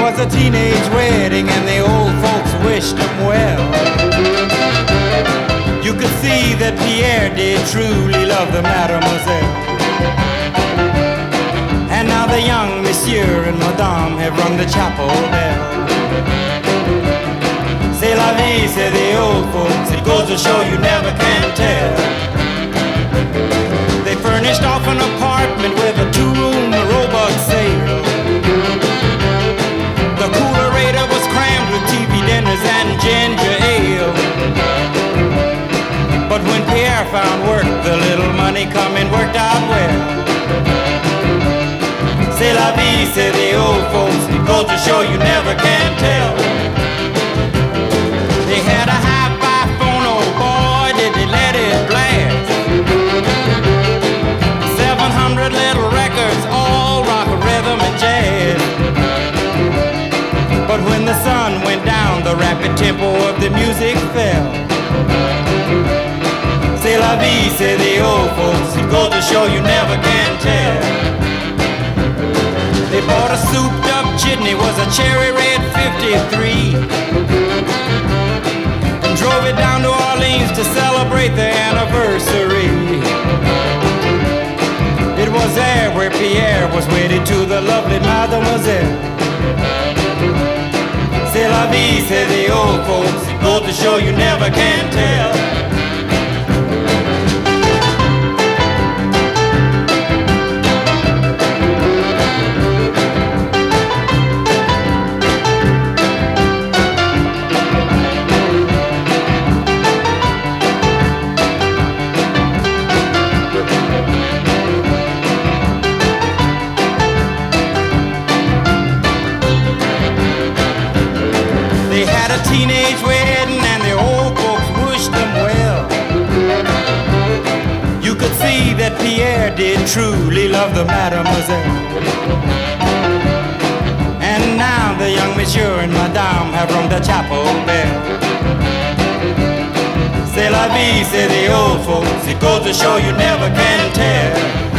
was a teenage wedding and the old folks wished them well. You could see that Pierre did truly love the mademoiselle. And now the young monsieur and madame have rung the chapel bell. C'est la vie, say the old folks, it goes to show you never can tell. They furnished off an apartment with a two-room robot sale. The coolerator was crammed with TV dinners and ginger ale. But when Pierre found work, the little money coming worked out well. C'est la vie, say the old folks, it goes to show you never can tell. They had a hi-fi phone, oh boy, did they let it blast. 700 little records, all rock, rhythm, and jazz. But when the sun went down, the rapid tempo of the music fell. C'est la vie, say the old folks, it goes to show you never can tell. They bought a souped up jitney, was a cherry red 53, and drove it down to Orleans to celebrate their anniversary. It was there where Pierre was wedded to the lovely mademoiselle. C'est la vie, say the old folks, it goes to show you never can tell. Teenage wedding and the old folks wished them well. You could see that Pierre did truly love the mademoiselle. And now the young monsieur and madame have rung the chapel bell. C'est la vie, say the old folks, it goes to show you never can tell.